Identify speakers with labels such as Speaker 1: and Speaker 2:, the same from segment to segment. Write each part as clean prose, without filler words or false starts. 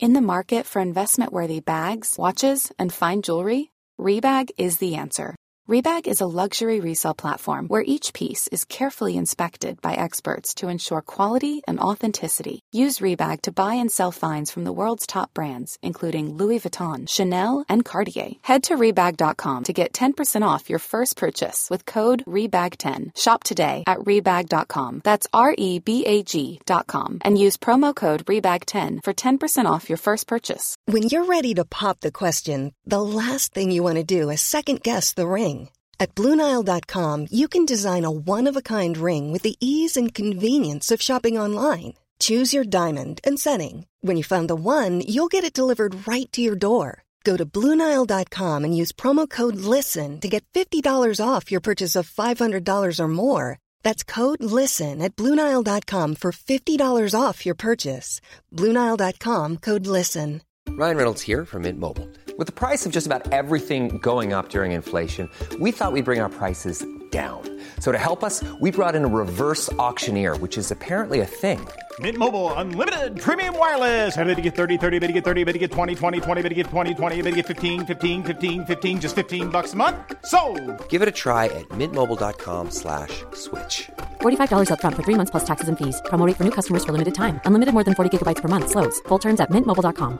Speaker 1: In the market for investment-worthy bags, watches, and fine jewelry, Rebag is the answer. Rebag is a luxury resale platform where each piece is carefully inspected by experts to ensure quality and authenticity. Use Rebag to buy and sell finds from the world's top brands, including Louis Vuitton, Chanel, and Cartier. Head to Rebag.com to get 10% off your first purchase with code REBAG10. Shop today at Rebag.com. That's REBAG.com. And use promo code REBAG10 for 10% off your first purchase.
Speaker 2: When you're ready to pop the question, the last thing you want to do is second-guess the ring. At BlueNile.com, you can design a one-of-a-kind ring with the ease and convenience of shopping online. Choose your diamond and setting. When you find the one, you'll get it delivered right to your door. Go to BlueNile.com and use promo code LISTEN to get $50 off your purchase of $500 or more. That's code LISTEN at BlueNile.com for $50 off your purchase. BlueNile.com, code LISTEN.
Speaker 3: Ryan Reynolds here from Mint Mobile. With the price of just about everything going up during inflation, we thought we'd bring our prices down. So to help us, we brought in a reverse auctioneer, which is apparently a thing.
Speaker 4: Mint Mobile Unlimited Premium Wireless. How to get 30, 30, bit to get 30, bit to get 20, 20, 20, bit to get 20, 20, bit to get 15, 15, 15, 15, just $15 a month? Sold!
Speaker 3: Give it a try at mintmobile.com/switch.
Speaker 5: $45 up front for 3 months plus taxes and fees. Promo rate for new customers for limited time. Unlimited more than 40 gigabytes per month. Slows full terms at mintmobile.com.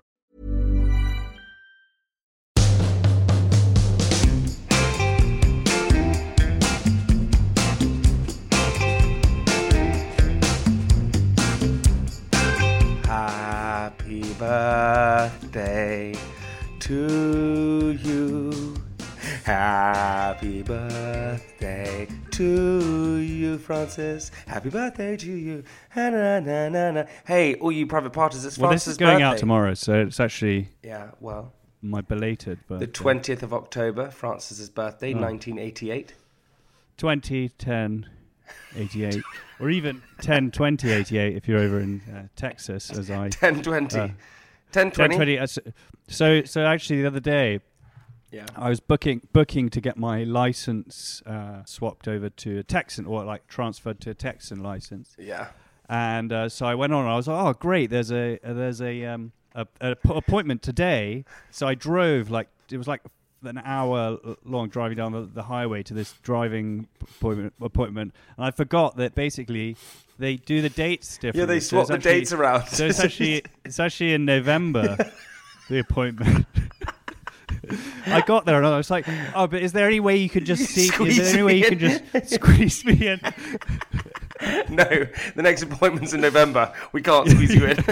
Speaker 6: Happy birthday to you. Happy birthday to you, Francis. Happy birthday to you. Na, na, na, na, na. Hey, all you private parties, it's Francis'
Speaker 7: this is going
Speaker 6: birthday.
Speaker 7: out tomorrow, so it's actually
Speaker 6: my
Speaker 7: belated birthday.
Speaker 6: The 20th of October, Francis' birthday, 1988.
Speaker 7: 20, 10, 88. Or even 10, 20, 88 if you're over in Texas, as I...
Speaker 6: 10, 20. 10, 20?
Speaker 7: 10, 20. So actually the other day, I was booking to get my license swapped over to a Texan, or like transferred to a Texan license.
Speaker 6: Yeah.
Speaker 7: And so I went on and I was like, oh, great, there's a appointment today. So I drove, it was like an hour long driving down the highway to this driving appointment, and I forgot that basically they do the dates differently.
Speaker 6: Yeah, they swap the dates around.
Speaker 7: So it's actually in November, the appointment. I got there and I was like, oh, but is there any way you could just see? Is there any way you can just squeeze me in?
Speaker 6: No, the next appointment's in November. We can't squeeze you in.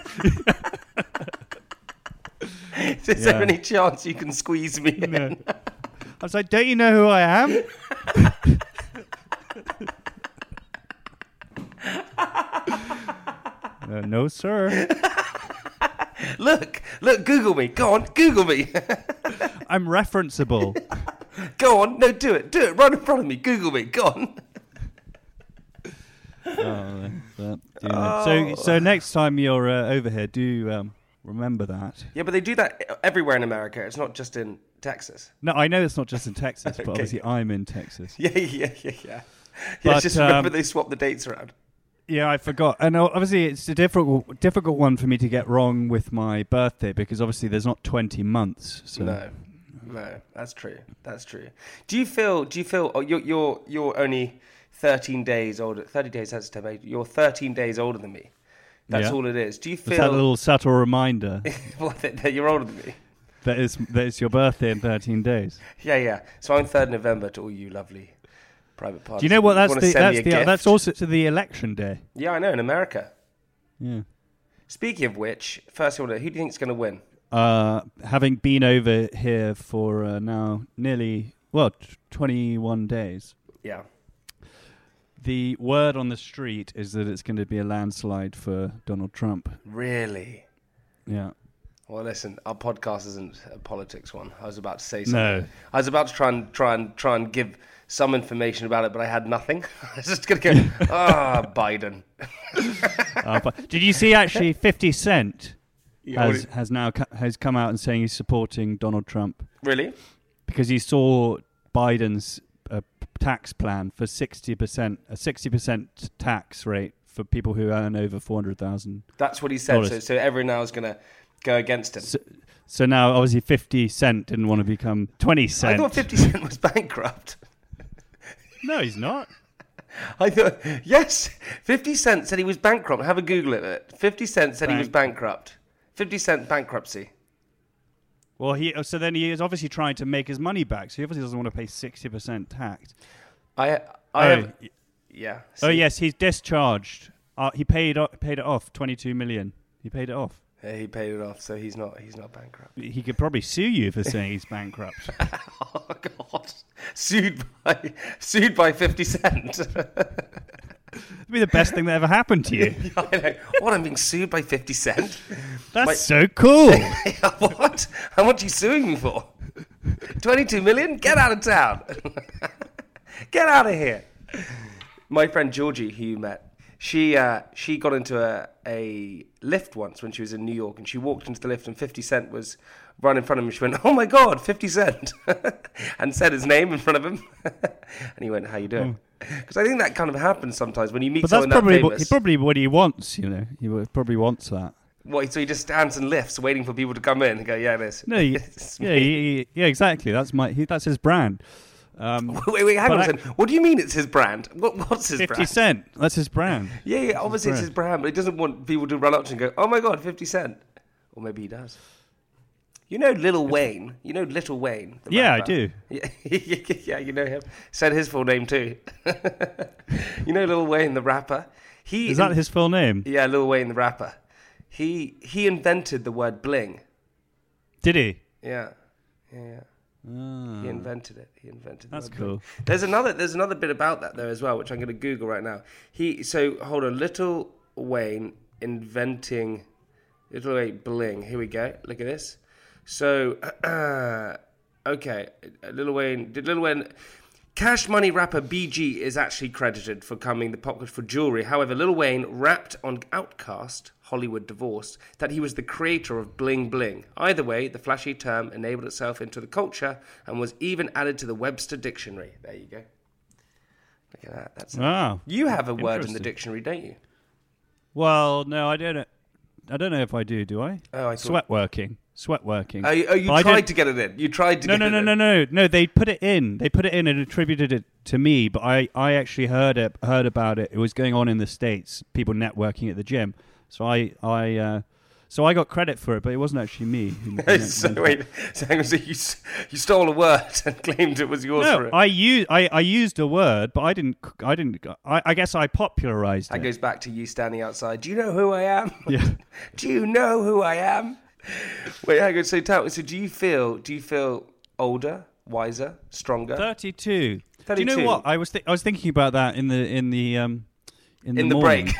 Speaker 6: Is there any chance you can squeeze me in?
Speaker 7: I was like, don't you know who I am? No, sir.
Speaker 6: Look, Google me. Go on, Google me.
Speaker 7: I'm referenceable.
Speaker 6: Go on, no, do it. Right in front of me. Google me. Go on.
Speaker 7: So next time you're over here, do remember that.
Speaker 6: Yeah, but they do that everywhere in America. It's not just in Texas.
Speaker 7: No, I know it's not just in Texas, but obviously I'm in Texas.
Speaker 6: Yeah.
Speaker 7: But,
Speaker 6: just remember they swap the dates around.
Speaker 7: Yeah, I forgot. And obviously it's a difficult one for me to get wrong with my birthday, because obviously there's not 20 months. So.
Speaker 6: No, that's true. Do you feel you're only 13 days older? 30 days, that's you're 13 days older than me. That's all it is. Do you feel...
Speaker 7: It's that little subtle reminder
Speaker 6: that you're older than me?
Speaker 7: That is your birthday in 13 days.
Speaker 6: Yeah. So I'm 3rd November to all you lovely private parties.
Speaker 7: Do you know what that's also to the election day?
Speaker 6: Yeah, I know, in America.
Speaker 7: Yeah.
Speaker 6: Speaking of which, first order, who do you think is going to win?
Speaker 7: Having been over here for now nearly 21 days.
Speaker 6: Yeah.
Speaker 7: The word on the street is that it's going to be a landslide for Donald Trump.
Speaker 6: Really?
Speaker 7: Yeah.
Speaker 6: Well, listen, our podcast isn't a politics one. I was about to say something.
Speaker 7: No.
Speaker 6: I was about to try and give some information about it, but I had nothing. I was just going to go, Biden.
Speaker 7: Did you see actually 50 Cent has come out and saying he's supporting Donald Trump?
Speaker 6: Really?
Speaker 7: Because he saw Biden's tax plan for 60%, a 60% tax rate for people who earn over $400,000.
Speaker 6: That's what he said. So everyone now is going to go against him.
Speaker 7: So now, obviously, 50 Cent didn't want to become 20 Cent.
Speaker 6: I thought 50 Cent was bankrupt.
Speaker 7: No, he's not.
Speaker 6: I thought, yes, 50 Cent said he was bankrupt. Have a Google of it. 50 Cent said he was bankrupt. 50 Cent bankruptcy.
Speaker 7: Well, so then he is obviously trying to make his money back. So he obviously doesn't want to pay 60% tax.
Speaker 6: Yeah.
Speaker 7: Oh, yes, he's discharged. He paid it off, 22 million. He paid it off.
Speaker 6: Yeah, he paid it off, so he's not bankrupt.
Speaker 7: He could probably sue you for saying he's bankrupt.
Speaker 6: Oh God! Sued by 50 Cent.
Speaker 7: It'd be the best thing that ever happened to you.
Speaker 6: Yeah, I know. What? I'm being sued by 50 Cent?
Speaker 7: That's so cool.
Speaker 6: What? How much are you suing me for? 22 million? Get out of town. Get out of here. My friend Georgie, who you met, she got into a lift once when she was in New York, and she walked into the lift and 50 Cent was right in front of him. She went, "Oh my God, 50 Cent," and said his name in front of him. And he went, "How you doing?" Because I think that kind of happens sometimes when you meet someone that famous.
Speaker 7: That's probably what he wants, you know. He probably wants that.
Speaker 6: What, so he just stands in lifts waiting for people to come in and go, "Yeah, this."
Speaker 7: No, yeah, exactly. That's his brand.
Speaker 6: Wait, hang on a second. What do you mean it's his brand? What's his
Speaker 7: 50
Speaker 6: brand?
Speaker 7: 50 Cent. That's his brand.
Speaker 6: Yeah, obviously it's his brand, but he doesn't want people to run up to him and go, "Oh my God, 50 Cent." Or maybe he does. You know Lil Wayne? You know Little Wayne?
Speaker 7: Yeah, I do.
Speaker 6: Yeah, you know him. Said his full name too. You know Lil Wayne, the rapper?
Speaker 7: Is that his full name?
Speaker 6: Yeah, Lil Wayne, the rapper. He invented the word bling.
Speaker 7: Did he?
Speaker 6: Yeah. He invented it.
Speaker 7: That's cool.
Speaker 6: There's another bit about that though as well, which I'm going to Google right now. Hold on, Little Wayne inventing Little Wayne bling. Here we go. Look at this. So, okay, Lil Wayne. Cash Money rapper BG is actually credited for coming the popular for jewelry. However, Lil Wayne rapped on Outkast, Hollywood Divorced, that he was the creator of bling bling. Either way, the flashy term enabled itself into the culture and was even added to the Webster Dictionary. There you go. Look at that. You have a word in the dictionary, don't you?
Speaker 7: Well, no, I don't. I don't know if I do. Do I?
Speaker 6: Oh, I
Speaker 7: thought... Sweatworking.
Speaker 6: Oh, you tried to get it in. You tried to get it in.
Speaker 7: No. They put it in. And attributed it to me. But I actually heard about it. It was going on in the States. People networking at the gym. So I got credit for it, but it wasn't actually me.
Speaker 6: So you stole a word and claimed it was yours.
Speaker 7: No,
Speaker 6: for it.
Speaker 7: I used a word, but I didn't. I guess I popularized it.
Speaker 6: That goes back to you standing outside. Do you know who I am?
Speaker 7: Yeah.
Speaker 6: Do you know who I am? Wait, hang on. So do you feel older, wiser, stronger?
Speaker 7: 32. Do you know what? I was thinking about that in the
Speaker 6: break.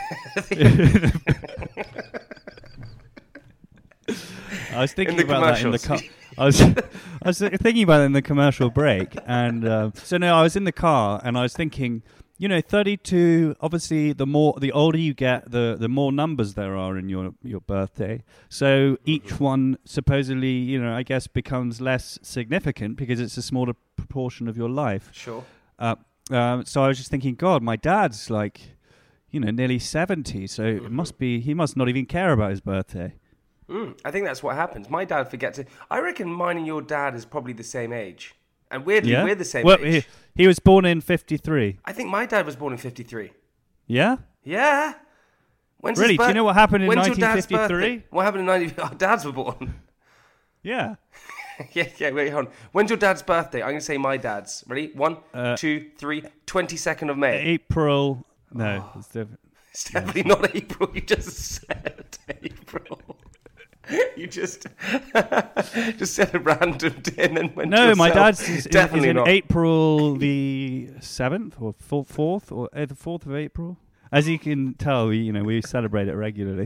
Speaker 7: I was thinking about that in the car. I was thinking about it in the commercial break, and I was in the car, and I was thinking, 32. Obviously, the older you get, the more numbers there are in your birthday. So each one supposedly, I guess, becomes less significant because it's a smaller proportion of your life.
Speaker 6: Sure.
Speaker 7: So I was just thinking, God, my dad's like, nearly 70, so it must be he must not even care about his birthday.
Speaker 6: I think that's what happens. My dad forgets it. I reckon mine and your dad is probably the same age. And weirdly, we're the same age.
Speaker 7: He was born in 53.
Speaker 6: I think my dad was born in 53.
Speaker 7: Yeah?
Speaker 6: Yeah.
Speaker 7: Really? Do you know what happened in 1953?
Speaker 6: What happened in 1953? Our dads were born.
Speaker 7: Yeah.
Speaker 6: Yeah, wait, hold on. When's your dad's birthday? I'm going to say my dad's. Ready? 1, 2, 3, 22nd of May.
Speaker 7: April. No, it's different.
Speaker 6: It's definitely not April. You just said April. You just said a random day and then went.
Speaker 7: No, my dad's is in
Speaker 6: not.
Speaker 7: April the 7th or 4th or the 4th of April. As you can tell, we celebrate it regularly.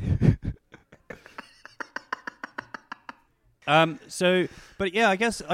Speaker 7: But yeah, I guess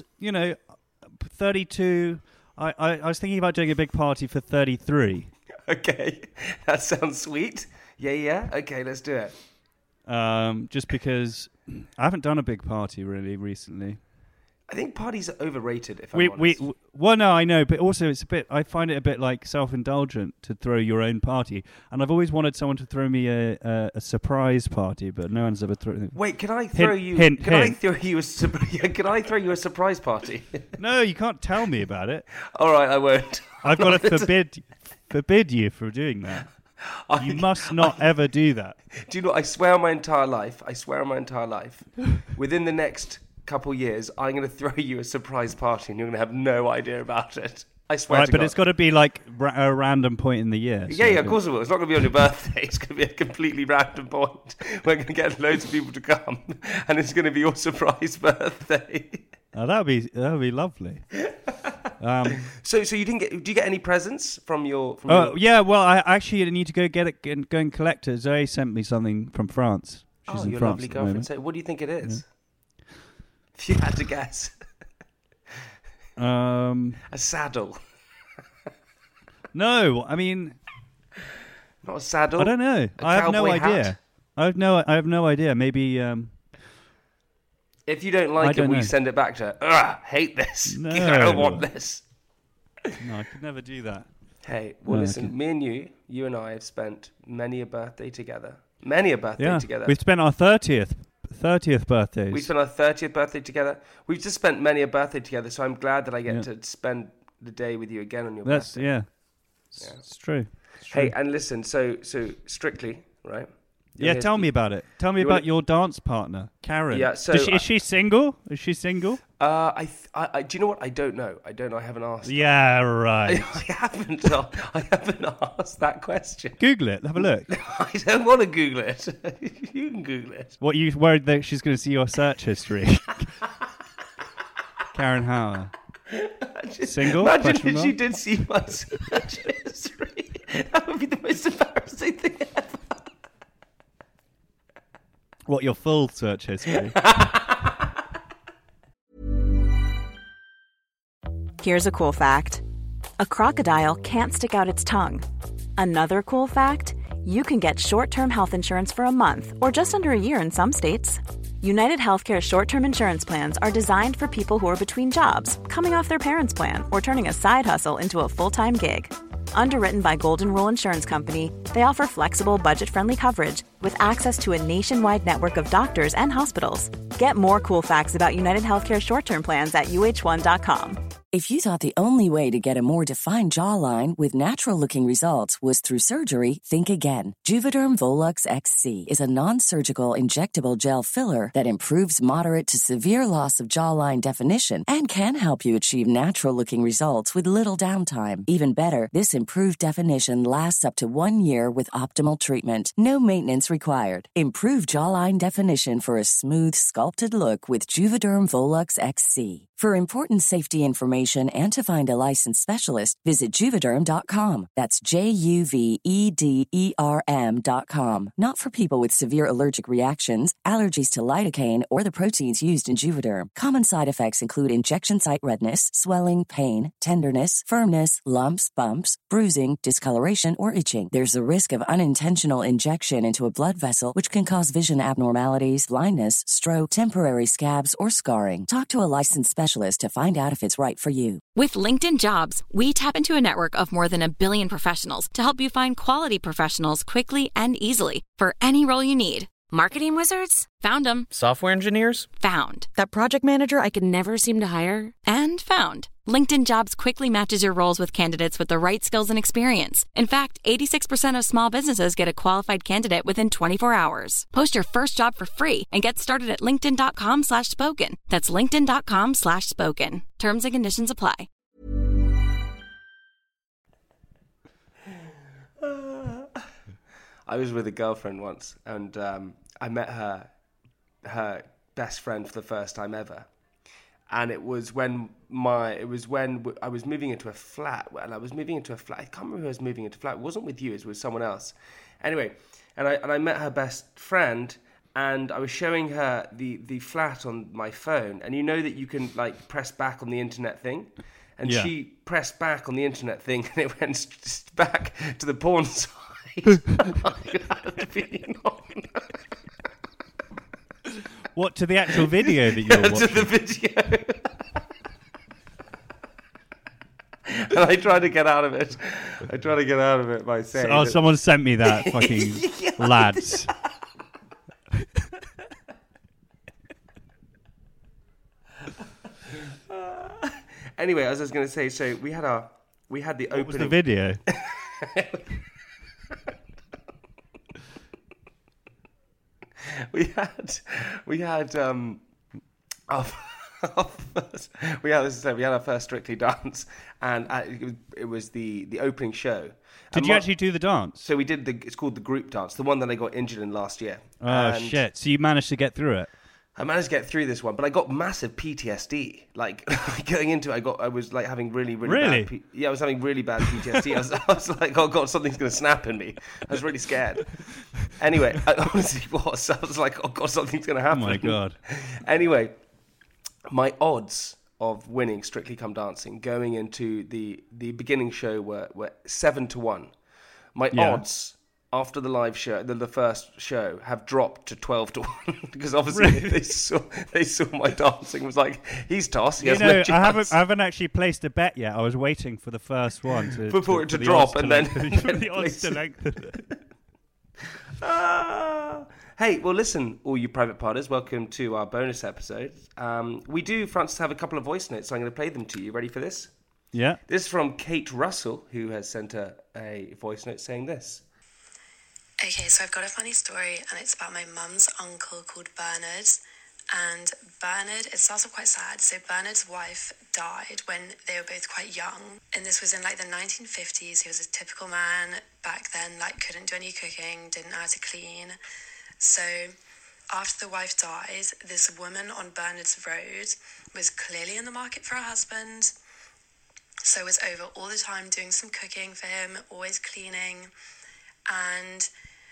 Speaker 7: 32. I was thinking about doing a big party for 33.
Speaker 6: Okay, that sounds sweet. Yeah. Okay, let's do it.
Speaker 7: Just because I haven't done a big party really recently.
Speaker 6: I think parties are overrated. If I'm
Speaker 7: we
Speaker 6: honest.
Speaker 7: well, no, I know, but also it's a bit. I find it a bit like self-indulgent to throw your own party, and I've always wanted someone to throw me a surprise party, but no one's ever thrown.
Speaker 6: Wait, can I throw you?
Speaker 7: Hint.
Speaker 6: Can I throw you a surprise party?
Speaker 7: No, you can't tell me about it.
Speaker 6: All right, I won't.
Speaker 7: I've got to forbid you from doing that. You must not ever do that.
Speaker 6: Do you know? I swear on my entire life. Within the next couple years, I'm going to throw you a surprise party, and you're going to have no idea about it. I swear
Speaker 7: Right,
Speaker 6: to
Speaker 7: but
Speaker 6: God.
Speaker 7: it's got to be like a random point in the year.
Speaker 6: Yeah, of course it will. It's not going to be on your birthday. It's going to be a completely random point. We're going to get loads of people to come, and it's going to be your surprise birthday.
Speaker 7: Oh, that would be lovely.
Speaker 6: So you didn't get? Do you get any presents from your?
Speaker 7: Yeah. Well, I actually need to go get it and go and collect it. Zoe sent me something from France. She's in
Speaker 6: your
Speaker 7: France
Speaker 6: lovely
Speaker 7: at the
Speaker 6: girlfriend.
Speaker 7: moment.
Speaker 6: So, what do you think it is? If you had to guess, a saddle.
Speaker 7: No, I mean,
Speaker 6: Not a saddle.
Speaker 7: I don't know. I have no
Speaker 6: cowboy
Speaker 7: idea.
Speaker 6: hat?
Speaker 7: I have no idea. Maybe.
Speaker 6: If you don't like it, will you send it back to her? Ugh, hate this.
Speaker 7: No.
Speaker 6: I don't want this.
Speaker 7: No, I could never do that.
Speaker 6: Hey, well, listen,
Speaker 7: okay.
Speaker 6: me and you and I have spent many a birthday together. Together.
Speaker 7: We've spent our 30th birthdays.
Speaker 6: We spent our 30th birthday together. We've just spent many a birthday together, so I'm glad that I get to spend the day with you again on your birthday.
Speaker 7: Yeah. It's true.
Speaker 6: Hey, and listen, so Strictly, right?
Speaker 7: Yeah, tell me about it. Tell me about your dance partner, Karen.
Speaker 6: Yeah, so
Speaker 7: is she single? Is she single?
Speaker 6: I do you know what? I don't know. I haven't asked.
Speaker 7: Yeah, right.
Speaker 6: I haven't asked that question.
Speaker 7: Google it. Have a look.
Speaker 6: I don't want to Google it. You can Google it.
Speaker 7: What, you worried that she's going to see your search history? Karen Hauer. Single?
Speaker 6: Imagine if she did see my search history. That would be the most embarrassing thing ever.
Speaker 7: What, your full search history?
Speaker 8: Here's a cool fact. A crocodile can't stick out its tongue. Another cool fact, you can get short-term health insurance for a month or just under a year in some states. United Healthcare short-term insurance plans are designed for people who are between jobs, coming off their parents' plan, or turning a side hustle into a full-time gig. Underwritten by Golden Rule Insurance Company, they offer flexible, budget-friendly coverage with access to a nationwide network of doctors and hospitals. Get more cool facts about United Healthcare short-term plans at uh1.com.
Speaker 9: If you thought the only way to get a more defined jawline with natural-looking results was through surgery, think again. Juvederm Volux XC is a non-surgical injectable gel filler that improves moderate to severe loss of jawline definition and can help you achieve natural-looking results with little downtime. Even better, this improved definition lasts up to 1 year with optimal treatment. No maintenance required. Improve jawline definition for a smooth, sculpted look with Juvederm Volux XC. For important safety information and to find a licensed specialist, visit Juvederm.com. That's JUVEDERM.com. Not for people with severe allergic reactions, allergies to lidocaine, or the proteins used in Juvederm. Common side effects include injection site redness, swelling, pain, tenderness, firmness, lumps, bumps, bruising, discoloration, or itching. There's a risk of unintentional injection into a blood vessel, which can cause vision abnormalities, blindness, stroke, temporary scabs, or scarring. Talk to a licensed specialist to find out if it's right for you.
Speaker 10: With LinkedIn Jobs, we tap into a network of more than 1 billion professionals to help you find quality professionals quickly and easily for any role you need. Marketing wizards? Found them.
Speaker 11: Software engineers?
Speaker 10: Found.
Speaker 5: That project manager I could never seem to hire?
Speaker 10: And found. LinkedIn Jobs quickly matches your roles with candidates with the right skills and experience. In fact, 86% of small businesses get a qualified candidate within 24 hours. Post your first job for free and get started at linkedin.com/spoken. That's linkedin.com/spoken. Terms and conditions apply.
Speaker 6: I was with a girlfriend once, and I met her best friend for the first time ever. And it was when I was moving into a flat, and I was moving into a flat. I can't remember who I was moving into a flat. It wasn't with you, it was with someone else. Anyway, and I met her best friend, and I was showing her the flat on my phone. And you know that you can like press back on the internet thing? And she pressed back on the internet thing, and it went back to the porn site.
Speaker 7: What, to the actual video that you were watching?
Speaker 6: To the video. And I tried to get out of it. By saying...
Speaker 7: Oh, someone sent me that, fucking lads.
Speaker 6: Anyway, as I was going to say, so we had the opening...
Speaker 7: What was the video?
Speaker 6: we had our first Strictly dance, and it was the opening show.
Speaker 7: Did you actually do the dance?
Speaker 6: So we did it's called the group dance, the one that I got injured in last year.
Speaker 7: Oh shit! So you managed to get through it?
Speaker 6: I managed to get through this one, but I got massive PTSD. Like going into it, I was like having really bad. I was having really bad PTSD. I was like, oh god, something's gonna snap in me. I was really scared. Anyway, I honestly was. I was like, oh god, something's gonna happen.
Speaker 7: Oh my god.
Speaker 6: Anyway, my odds of winning Strictly Come Dancing going into the beginning show were 7-1. My odds after the live show, the first show, have dropped to 12-1 because obviously they saw my dancing. It was like, he's tossed. He has no chance.
Speaker 7: I haven't actually placed a bet yet. I was waiting for the first one
Speaker 6: for it to drop and then
Speaker 7: the odds to lengthen.
Speaker 6: Hey, well, listen, all you private partners, welcome to our bonus episode. We do, Francis, have a couple of voice notes, so I'm going to play them to you. Ready for this?
Speaker 7: Yeah.
Speaker 6: This is from Kate Russell, who has sent a voice note saying this.
Speaker 11: Okay, so I've got a funny story, and it's about my mum's uncle called Bernard. And Bernard, it starts off quite sad. So Bernard's wife died when they were both quite young. And this was in like the 1950s. He was a typical man back then, like couldn't do any cooking, didn't know how to clean. So after the wife died, this woman on Bernard's road was clearly in the market for a husband. So was over all the time doing some cooking for him, always cleaning. And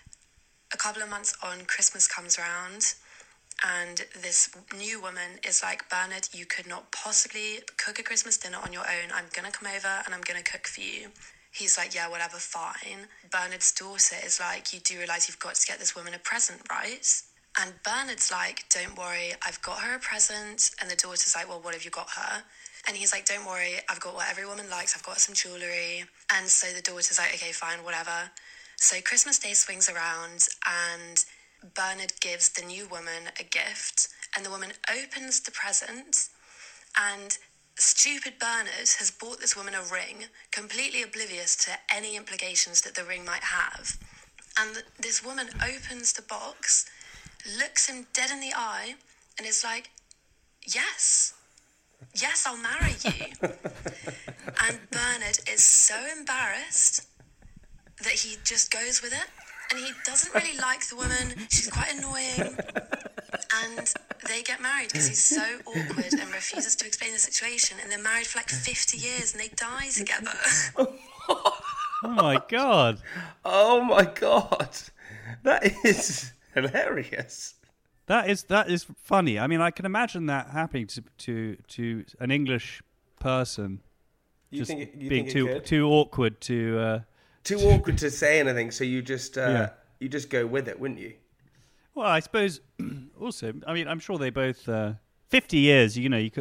Speaker 11: a couple of months on, Christmas comes around, and this new woman is like, Bernard, you could not possibly cook a Christmas dinner on your own. I'm going to come over and I'm going to cook for you. He's like, yeah, whatever, fine. Bernard's daughter is like, you do realise you've got to get this woman a present, right? And Bernard's like, don't worry, I've got her a present. And the daughter's like, well, what have you got her? And he's like, don't worry, I've got what every woman likes. I've got some jewellery. And so the daughter's like, okay, fine, whatever. So Christmas Day swings around and Bernard gives the new woman a gift, and the woman opens the present, and stupid Bernard has bought this woman a ring, completely oblivious to any implications that the ring might have. And this woman opens the box, looks him dead in the eye, and is like, yes, I'll marry you. And Bernard is so embarrassed that he just goes with it, and he doesn't really like the woman. She's quite annoying, and they get married because he's so awkward and refuses to explain the situation, and they're married for like 50 years and they die together.
Speaker 7: Oh my god.
Speaker 6: Oh my god. That is hilarious.
Speaker 7: That is funny. I mean, I can imagine that happening to an English person.
Speaker 6: You
Speaker 7: just
Speaker 6: think
Speaker 7: being
Speaker 6: it
Speaker 7: too awkward to
Speaker 6: too awkward to say anything, so you just you just go with it, wouldn't you?
Speaker 7: Well, I suppose also, I mean, I'm sure they both 50 years,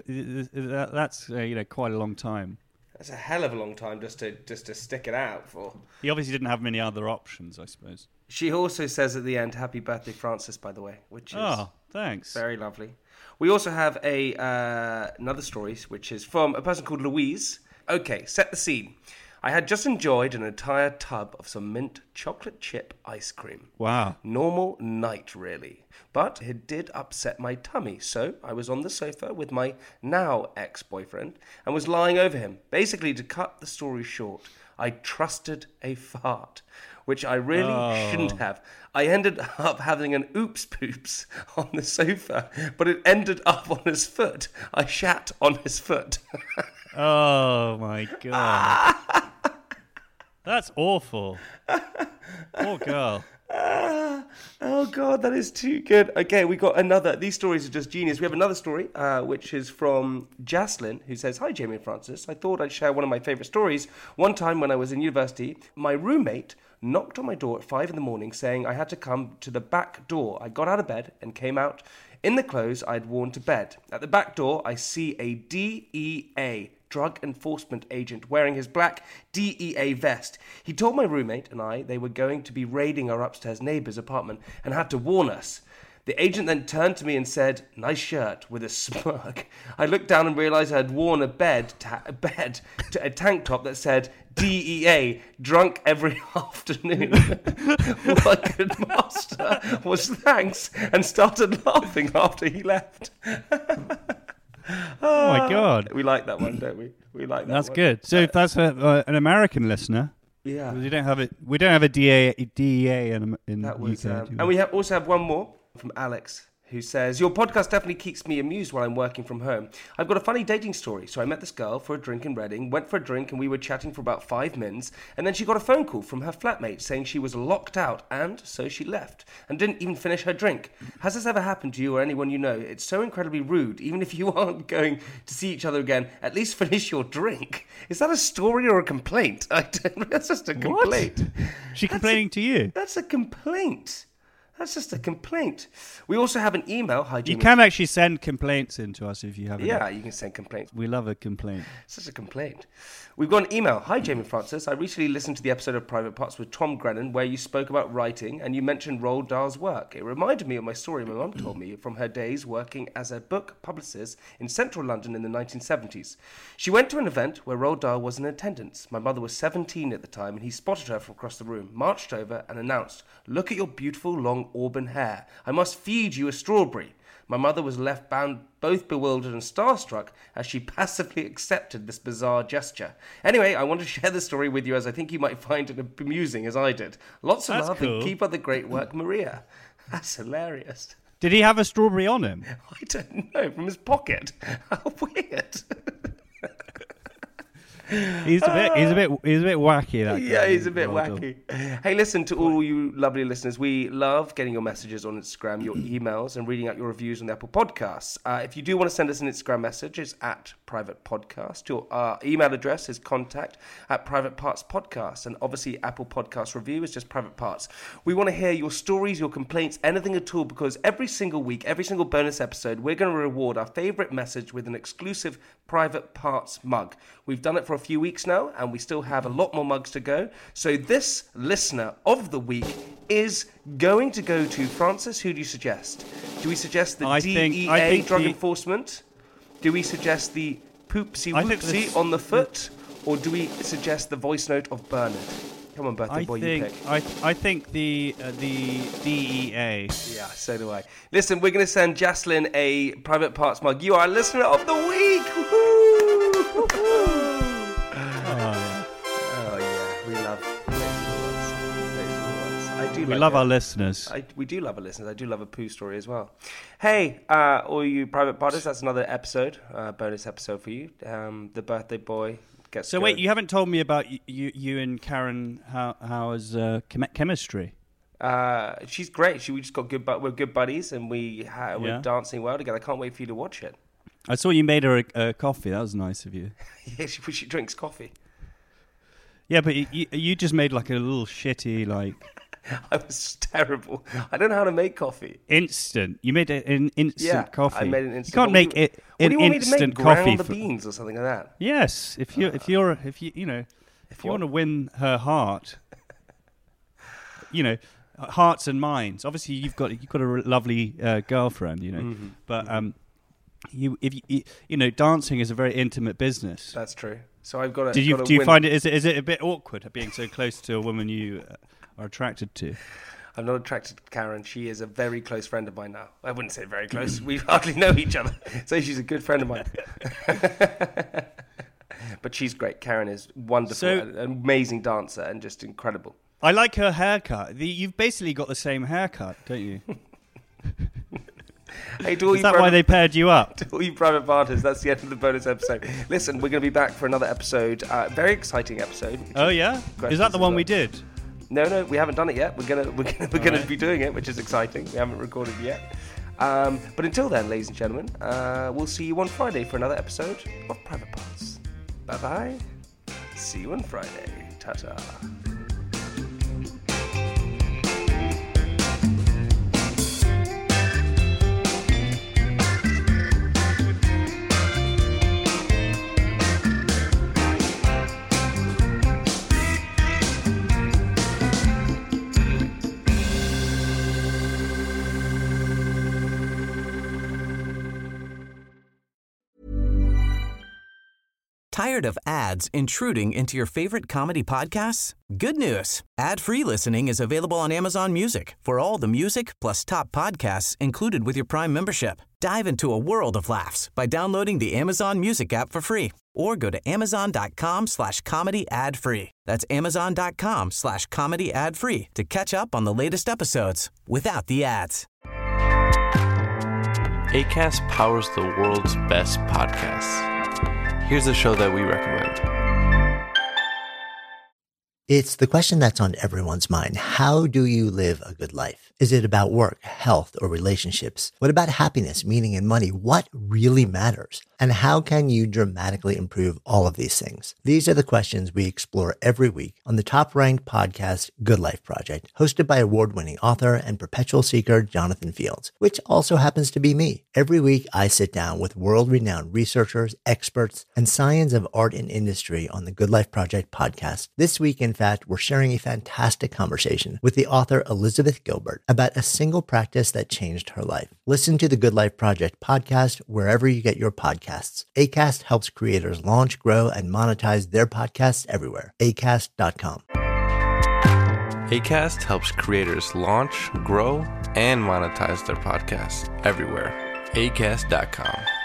Speaker 7: that's quite a long time.
Speaker 6: That's a hell of a long time just to stick it out for.
Speaker 7: He obviously didn't have many other options, I suppose.
Speaker 6: She also says at the end, "Happy birthday, Francis," by the way, which is
Speaker 7: thanks,
Speaker 6: very lovely. We also have another story, which is from a person called Louise. Okay, set the scene. I had just enjoyed an entire tub of some mint chocolate chip ice cream.
Speaker 7: Wow.
Speaker 6: Normal night, really. But it did upset my tummy, so I was on the sofa with my now ex-boyfriend and was lying over him. Basically, to cut the story short, I trusted a fart, which I really shouldn't have. I ended up having an oops poops on the sofa, but it ended up on his foot. I shat on his foot.
Speaker 7: Oh my god. That's awful. Poor girl.
Speaker 6: Oh god, that is too good. Okay, we got another. These stories are just genius. We have another story, which is from Jaslyn, who says, "Hi, Jamie and Francis. I thought I'd share one of my favourite stories. One time when I was in university, my roommate knocked on my door at 5 a.m. saying I had to come to the back door. I got out of bed and came out in the clothes I'd worn to bed. At the back door, I see a DEA, drug enforcement agent wearing his black DEA vest. He told my roommate and I they were going to be raiding our upstairs neighbour's apartment and had to warn us. The agent then turned to me and said, "Nice shirt," with a smirk. I looked down and realised I had worn a a tank top that said DEA, drunk every afternoon. All I could muster was thanks and started laughing after he left.
Speaker 7: Oh my God.
Speaker 6: We like that one, don't we? We like that
Speaker 7: That's
Speaker 6: one.
Speaker 7: good. So if that's an American listener,
Speaker 6: yeah,
Speaker 7: we don't have it. We don't have a DEA in
Speaker 6: that was,
Speaker 7: UK.
Speaker 6: and we also have one more from Alex, who says, "Your podcast definitely keeps me amused while I'm working from home. I've got a funny dating story. So I met this girl for a drink in Reading, went for a drink, and we were chatting for about 5 minutes, and then she got a phone call from her flatmate saying she was locked out, and so she left, and didn't even finish her drink. Has this ever happened to you or anyone you know? It's so incredibly rude. Even if you aren't going to see each other again, at least finish your drink." Is that a story or a complaint? That's just a complaint.
Speaker 7: What? She complaining to you?
Speaker 6: That's a complaint. That's just a complaint. We also have an email. Hi, Jamie.
Speaker 7: You can actually send complaints in to us if you have any.
Speaker 6: Yeah, you can send complaints.
Speaker 7: We love a complaint.
Speaker 6: Such a complaint. We've got an email. Hi, Jamie Francis. I recently listened to the episode of Private Parts with Tom Grennan where you spoke about writing and you mentioned Roald Dahl's work. It reminded me of my story my mum told me from her days working as a book publicist in central London in the 1970s. She went to an event where Roald Dahl was in attendance. My mother was 17 at the time and he spotted her from across the room, marched over and announced, "Look at your beautiful long auburn hair. I must feed you a strawberry." My mother was left both bewildered and starstruck as she passively accepted this bizarre gesture. Anyway, I want to share this story with you as I think you might find it amusing as I did. Lots of
Speaker 7: That's
Speaker 6: love
Speaker 7: cool.
Speaker 6: and keep up the great work, Maria. That's hilarious.
Speaker 7: Did he have a strawberry on him?
Speaker 6: I don't know, from his pocket. How weird.
Speaker 7: He's a bit wacky. That guy.
Speaker 6: Yeah, he's a bit
Speaker 7: Roald Dahl.
Speaker 6: wacky. Hey, listen to all you lovely listeners. We love getting your messages on Instagram, your emails, and reading out your reviews on the Apple Podcasts. If you do want to send us an Instagram message, it's at Private Podcast. Your email address is contact@privatepartspodcast, and obviously Apple Podcast review is just Private Parts. We want to hear your stories, your complaints, anything at all, because every single week, every single bonus episode, we're going to reward our favourite message with an exclusive Private Parts mug. We've done it for a few weeks now, and we still have a lot more mugs to go. So this listener of the week is going to go to Francis. Who do you suggest? Do we suggest the DEA drug enforcement? Do we suggest the poopsie whoopsie on the foot? Or do we suggest the voice note of Bernard? Come on, birthday boy, you pick.
Speaker 7: I think the DEA.
Speaker 6: Yeah, so do I. Listen, we're going to send Jaslyn a Private Parts mug. You are a listener of the week! Woo-hoo! Woo-hoo! Oh, yeah. We love those ones. We
Speaker 7: love our listeners.
Speaker 6: We do love our listeners. I do love a poo story as well. Hey, all you private partners, that's another episode, bonus episode for you. The birthday boy gets.
Speaker 7: So wait, you haven't told me about you and Karen. How is chemistry?
Speaker 6: She's great. We just got good. We're good buddies, and we're dancing well together. I can't wait for you to watch it.
Speaker 7: I saw you made her a coffee. That was nice of you.
Speaker 6: Yeah, she drinks coffee.
Speaker 7: Yeah, but you just made like a little shitty like.
Speaker 6: I was terrible. I don't know how to make coffee.
Speaker 7: Instant. You made an instant coffee.
Speaker 6: I made an instant.
Speaker 7: You can't make it an instant coffee.
Speaker 6: Ground the beans or something like that.
Speaker 7: Yes, if you want to win her heart, hearts and minds. Obviously, you've got a lovely girlfriend,
Speaker 6: Mm-hmm.
Speaker 7: but dancing is a very intimate business.
Speaker 6: That's true. So I've got to.
Speaker 7: Do you find it? Is it a bit awkward being so close to a woman you are attracted to?
Speaker 6: I'm not attracted to Karen. She is a very close friend of mine now. I wouldn't say very close. We hardly know each other. So she's a good friend of mine. But she's great. Karen is wonderful, an amazing dancer, and just incredible.
Speaker 7: I like her haircut. You've basically got the same haircut, don't you?
Speaker 6: Hey,
Speaker 7: is that why they paired you up?
Speaker 6: To all you private partners, that's the end of the bonus episode. Listen, we're going to be back for another episode. Very exciting episode.
Speaker 7: Oh yeah, is that the one we did?
Speaker 6: No, we haven't done it yet. We're gonna be doing it, which is exciting. We haven't recorded yet. But until then, ladies and gentlemen, we'll see you on Friday for another episode of Private Parts. Bye bye. See you on Friday. Ta-ta.
Speaker 12: Tired of ads intruding into your favorite comedy podcasts? Good news. Ad-free listening is available on Amazon Music for all the music plus top podcasts included with your Prime membership. Dive into a world of laughs by downloading the Amazon Music app for free or go to amazon.com/comedy ad-free. That's amazon.com/comedy ad-free to catch up on the latest episodes without the ads.
Speaker 13: Acast powers the world's best podcasts. Here's a show that we recommend.
Speaker 14: It's the question that's on everyone's mind. How do you live a good life? Is it about work, health, or relationships? What about happiness, meaning, and money? What really matters? And how can you dramatically improve all of these things? These are the questions we explore every week on the top-ranked podcast, Good Life Project, hosted by award-winning author and perpetual seeker Jonathan Fields, which also happens to be me. Every week, I sit down with world-renowned researchers, experts, and science of art and industry on the Good Life Project podcast. This week, in fact, we're sharing a fantastic conversation with the author Elizabeth Gilbert about a single practice that changed her life. Listen to the Good Life Project podcast wherever you get your podcasts. Acast helps creators launch, grow, and monetize their podcasts everywhere. Acast.com.
Speaker 13: Acast helps creators launch, grow, and monetize their podcasts everywhere. Acast.com.